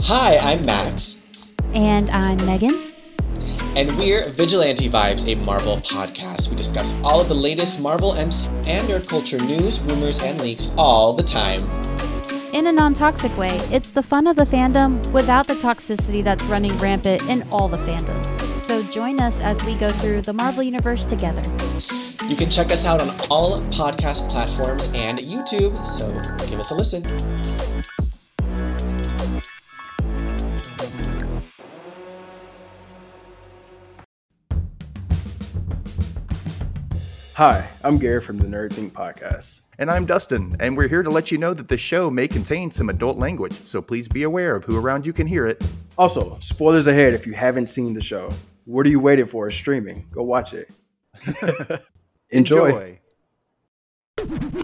Hi, I'm Max. And I'm Megan. And we're Vigilante Vibes, a Marvel podcast. We discuss all of the latest Marvel and nerd culture news, rumors, and leaks all the time. In a non-toxic way, it's the fun of the fandom without the toxicity that's running rampant in all the fandoms. So join us as we go through the Marvel Universe together. You can check us out on all podcast platforms and YouTube, so give us a listen. Hi, I'm Gary from the Nerds Inc. podcast. And I'm Dustin, and we're here to let you know that the show may contain some adult language, so please be aware of who around you can hear it. Also, spoilers ahead if you haven't seen the show. What are you waiting for? It's streaming. Go watch it. Enjoy.